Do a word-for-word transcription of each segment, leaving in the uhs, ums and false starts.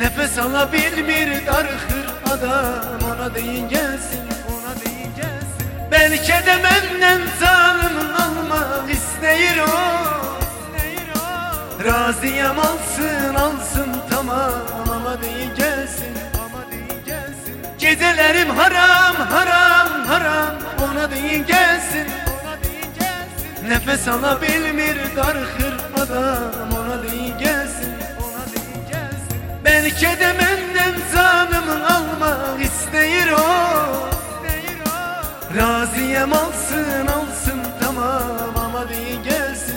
Nefes alabilmir darhır adam, ona deyin gelsin, ona deyin gelsin. Belki de benden zalim almak isteyir o, razıyam alsın alsın tamam ama deyin gelsin, ama deyin gelsin. Gecelerim haram haram haram, ona deyin gelsin, ona deyin gelsin. Nefes alabilmir darhır adam, ona deyin gelsin, ona deyin gelsin. Belki de benden zalim almak isteyir o, razıyam alsın alsın tamam ama deyin gelsin.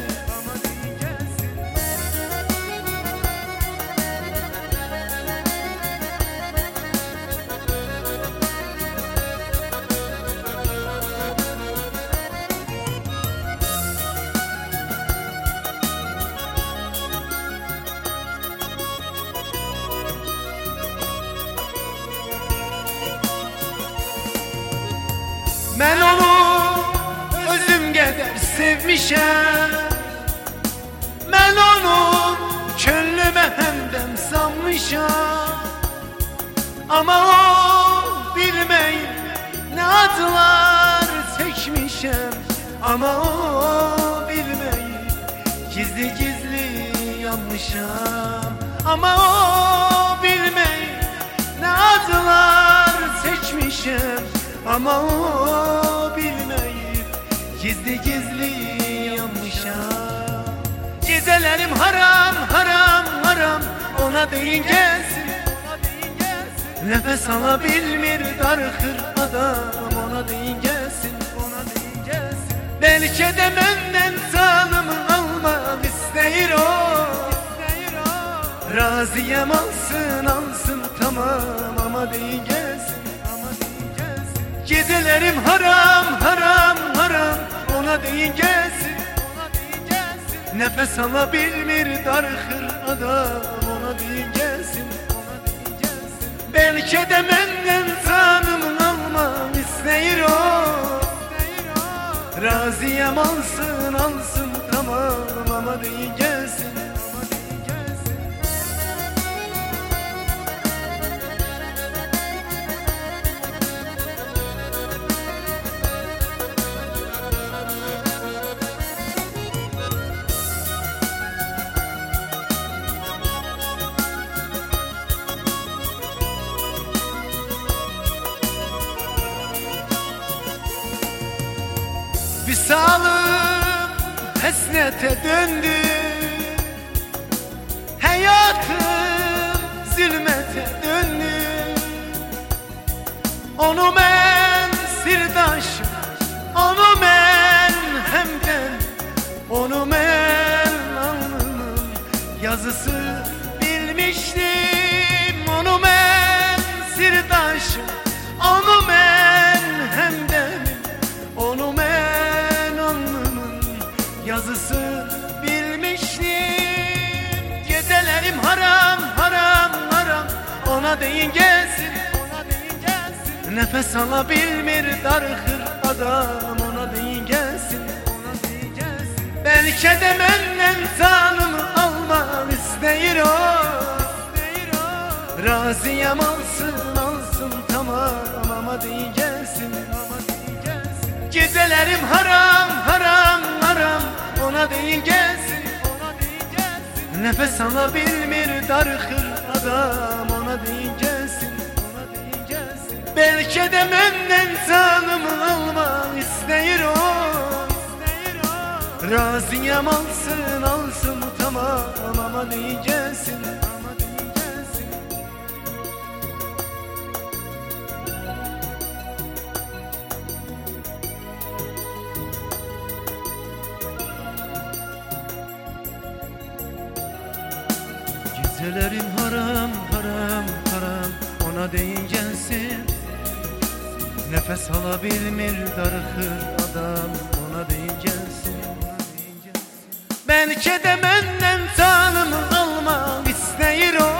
Ben onu özüm kadar sevmişem, ben onu könlüme hemdem sanmışam. Ama o bilmeyin ne acılar çekmişem, ama o bilmeyin gizli gizli yanmışam. Ama o bilmeyin ne acılar çekmişem, ama o bilmeyip gizli gizli yanmışam. Gecelerim haram haram haram, ona deyin gelsin, nefes alabilmir darhır adam, ona deyin gelsin, ona deyin gelsin. Belki de benden zalim almak isteyir o, razıyam alsın alsın tamam ama deyin gelsin. Gecelerim haram haram haram, ona deyin gelsin, ona deyin gelsin. Nefes alabilmir darhır adam, ona deyin gelsin, ona deyin gelsin. Belki de benden zalim almak isteyir o, razıyam alsın alsın tamam ama deyin gelsin. Visalım hesnete döndü, hayatım zulmete döndü. Onu ben sirdaşım, onu ben hemden, onu ben alnımın yazısı bilmiştim. Onu ben sirdaşım, onu ben hemden, onu ben yazısı bilmiştim. Gecelerim haram haram haram, ona deyin gelsin, ona deyin gelsin. Nefes alabilmir darhır adam, ona deyin gelsin, ona deyin gelsin. Belki de benden zalim almak isteyir o, razıyam alsın alsın tamam ama deyin gelsin, ama deyin gelsin. Gecelerim haram haram haram, ona deyin gelsin, ona deyin gelsin. Nefes alabilmir darhır adam, ona deyin gelsin, ona deyin gelsin. Belki de benden zalim almak isteyir o, razıyam alsın alsın tamam ama deyin gelsin, ama deyin gelsin. Gecelerim haram haram haram, ona deyin gelsin. Nefes alabilmir darhır adam, ona deyin gelsin, ona deyin gelsin. Belki de benden zalim almak isteyir o,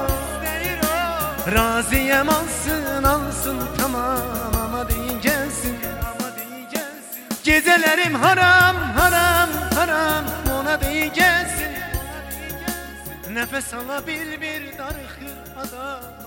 razıyam alsın alsın tamam ama deyin gelsin, ama deyin gelsin. Gecelerim haram haram haram, ona deyin gelsin. Nefes alabil bir darıkır adam